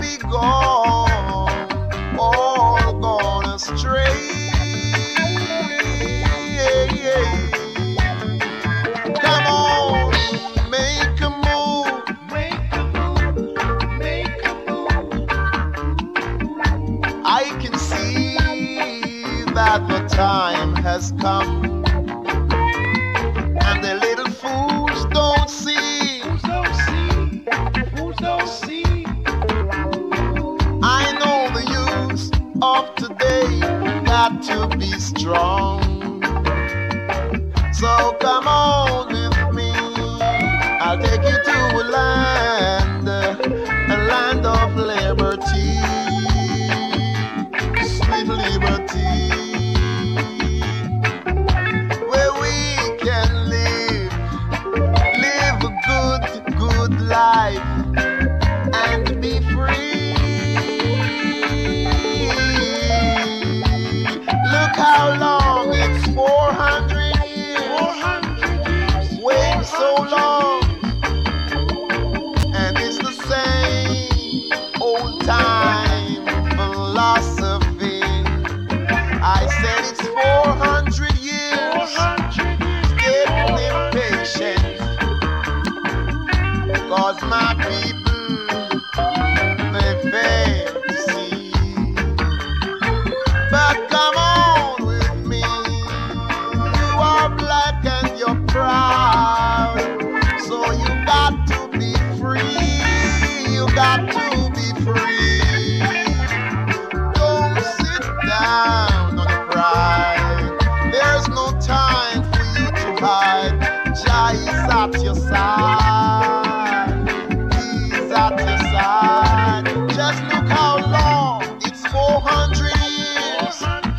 we gone, all gone astray. Come on, make a move, make a move, make a move. I can see that the time has come, and the little fools don't see. Fools don't see. I know the youth of today got to be strong. So come on with me, I'll take you to a land of liberty, sweet liberty, where we can live a good life and be free. Look how long, it's 400 years, waiting so long, and it's the same old time philosophy. I said it's 400 years, getting impatient, cause my people, they fail to see. But come on with me, you are black and you're proud, so you got to be free, you got to be free. Don't sit down on your pride, there's no time for you to hide. Jah is at your side, he's at your side. Just look how long, it's 400 years,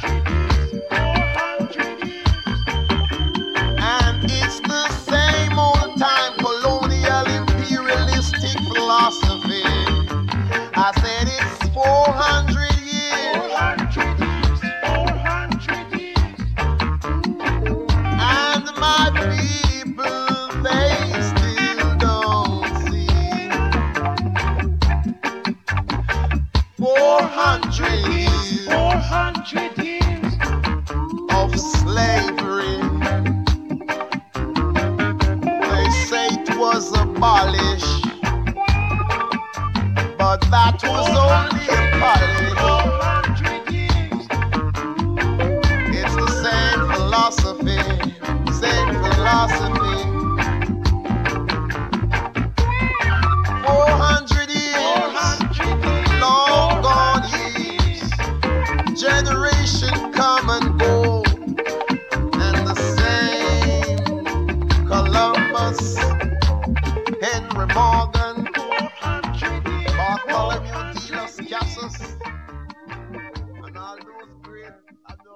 and it's the same old time colonial imperialistic philosophy. I said it's 400 years, and my people, they still don't see. 400 years of slavery. They say it was abolished, but that was only a polish. It's the same philosophy, same philosophy. 400 years, long gone years, generation come and go, and the same Columbus, Henry Morgan, Bartholomew de las Casas, and all those great